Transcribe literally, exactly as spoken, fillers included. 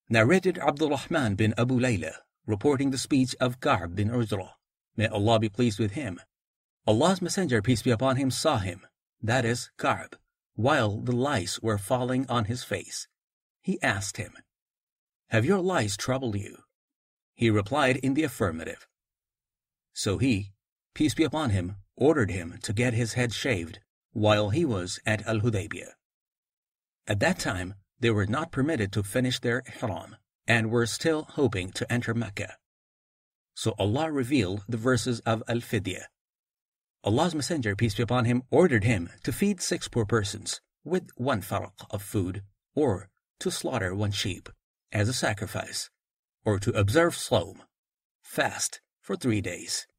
Narrated Abdul Rahman bin Abu Layla, reporting the speech of Ka'b bin Ujrah. May Allah be pleased with him. Allah's Messenger, peace be upon him, saw him, that is, Ka'b, while the lice were falling on his face. He asked him, "Have your lice troubled you?" He replied in the affirmative. So he, peace be upon him, ordered him to get his head shaved while he was at Al-Hudaybiyah. At that time, they were not permitted to finish their ihram and were still hoping to enter Mecca. So Allah revealed the verses of Al-Fidyah. Allah's Messenger, peace be upon him, ordered him to feed six poor persons with one faraq of food, or to slaughter one sheep as a sacrifice, or to observe Sawm, fast for three days.